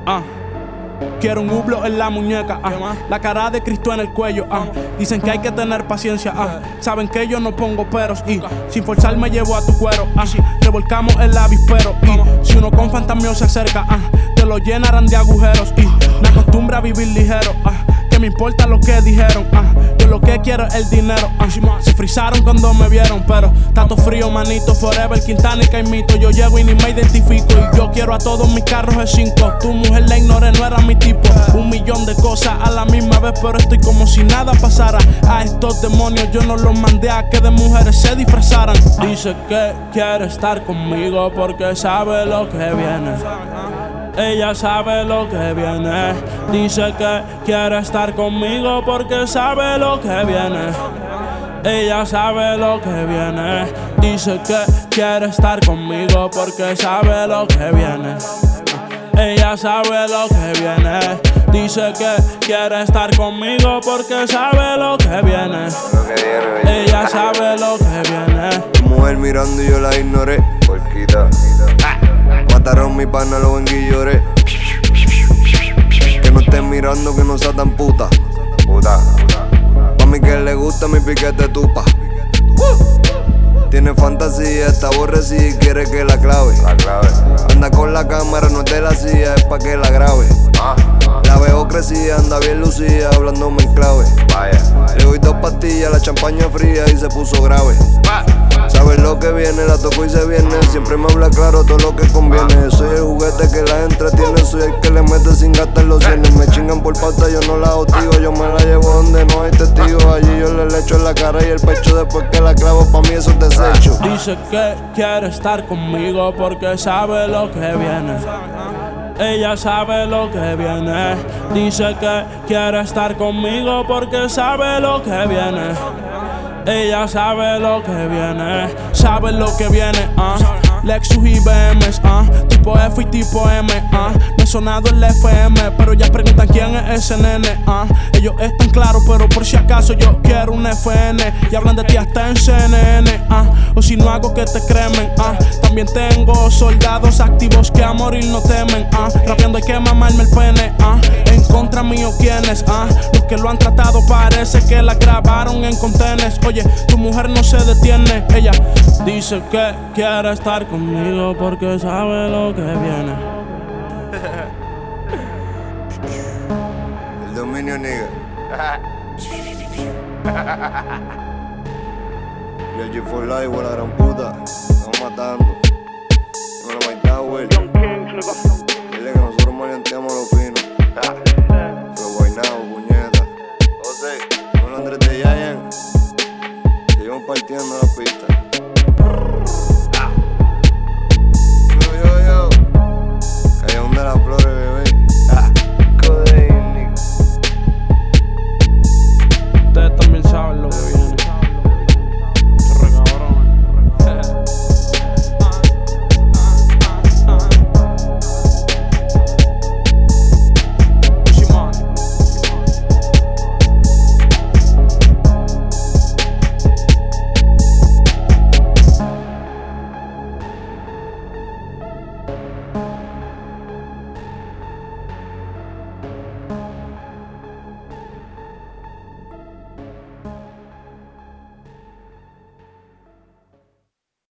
Quiero un hublo en la muñeca, la cara de Cristo en el cuello. Dicen que hay que tener paciencia, saben que yo no pongo peros y sin forzar me llevo a tu cuero. Revolcamos el avispero y si uno con fantasmeo se acerca, te lo llenarán de agujeros y me acostumbro a vivir ligero. Que me importa lo que dijeron, yo lo que quiero es el dinero. Se frizaron cuando me vieron, pero tanto frío, manito. Forever, Quintana y Caimito. Yo llego y ni me identifico. Y yo quiero a todos mis carros de 5. Tu mujer la ignoré, no era mi tipo. 1.000.000 de cosas a la misma vez, pero estoy como si nada pasara. A estos demonios yo no los mandé a que de mujeres se disfrazaran. Dice que quiere estar conmigo porque sabe lo que viene. Ella sabe lo que viene. Dice que quiere estar conmigo porque sabe lo que viene. Ella sabe lo que viene. Dice que quiere estar conmigo porque sabe lo que viene. Ella sabe lo que viene. Dice que quiere estar conmigo porque sabe lo que viene. Ella sabe lo que viene. Mi mujer mirando y yo la ignoré. Porquita. Mataron mi pana, lo enguilloré. Que no estén mirando, que no sea tan puta. Pa' mí que le gusta mi piquete tupa. Tiene fantasía, está aborrecida y quiere que la clave. Anda con la cámara, no es de la silla, es pa' que la grabe. La veo crecida, anda bien lucida, hablándome en clave. Le doy 2 pastillas, la champaña fría y se puso grave. Sabes lo que viene, la toco y se viene. Siempre me habla claro todo lo que conviene. Soy el juguete que la entretiene. Soy el que le mete sin gastar los cienes. Me chingan por pauta, yo no la hostigo. Yo me la llevo donde no hay testigos. Allí yo le echo en la cara y el pecho. Después que la clavo, pa' mí eso es desecho. Dice que quiere estar conmigo porque sabe lo que viene. Ella sabe lo que viene. Dice que quiere estar conmigo porque sabe lo que viene. Ella sabe lo que viene. Sabe lo que viene, Lexus y BMs, tipo F y tipo M, No he sonado el FM, pero ya preguntan quién es ese nene, Ellos están claros, pero por si acaso yo quiero un FN. Y hablan de ti hasta en CNN, O si no hago que te cremen, También tengo soldados activos que a morir no temen, Rapeando hay que mamarme el pene, En contra mío quiénes, Los que lo han tratado parece que la grabaron en contenes. Oye, tu mujer no se detiene. Ella dice que quiere estar conmigo porque sabe lo que viene. El dominio, nigga. Y el G4 Live, la gran puta. Estamos matando. No lo matamos, güey. Dile que nosotros maleanteamos los fines.